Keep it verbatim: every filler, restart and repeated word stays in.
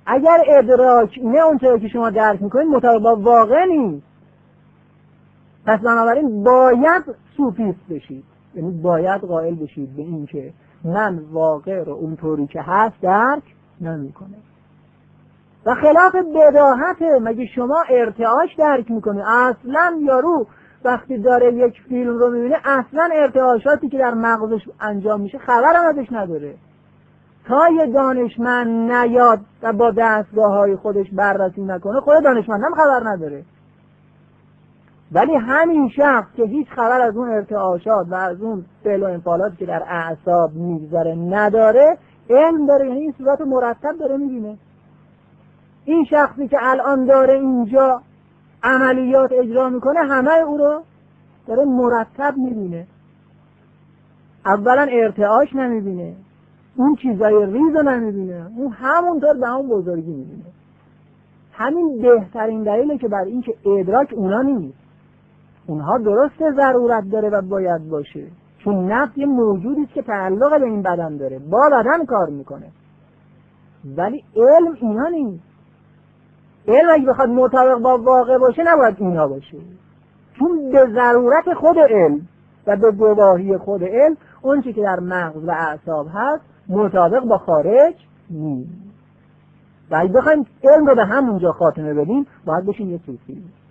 اگر ادراک اینه اونطوری که شما درک میکنید مطابق با واقع نیست، پس بنابراین باید صوفیست بشید، یعنی باید قائل بشید به این که من واقع رو اونطوری که هست درک نمیکنه. و خلاف بداهته. مگه شما ارتعاش درک میکنه؟ اصلا یارو وقتی داره یک فیلم رو میبینه اصلا ارتعاشاتی که در مغزش انجام میشه خبر هم ازش نداره. تا یه دانشمند نیاد و با دستگاه های خودش بررسی نکنه خود دانشمند هم خبر نداره. ولی همین شخص که هیچ خبر از اون ارتعاشات و از اون فعل و انفعالاتی که در اعصاب میگذره نداره، علم داره، یعنی این صورت مرتب داره میبینه. این شخصی که الان داره اینجا عملیات اجرا میکنه همه او رو داره مرتب میبینه. اولا ارتعاش نمیبینه، اون چیزای ریز رو نمیبینه، اون همونطور به همون بزرگی میبینه. همین بهترین دلیله که برای این که ادراک اونا نیست. اونها درسته ضرورت داره و باید باشه، چون نفس یه موجودیست که تعلق به این بدن داره، با بدن کار میکنه. ولی علم اینا نیست. علم اگه بخواد مطابق با واقع باشه نباید اینا باشه، چون به ضرورت خود علم و به گواهی خود علم اون چی که در مغز و اعصاب هست مطابق با خارج نیست. و اگه بخوایم علم رو به همونجا خاتمه بدیم باید بشیم یه صوفی.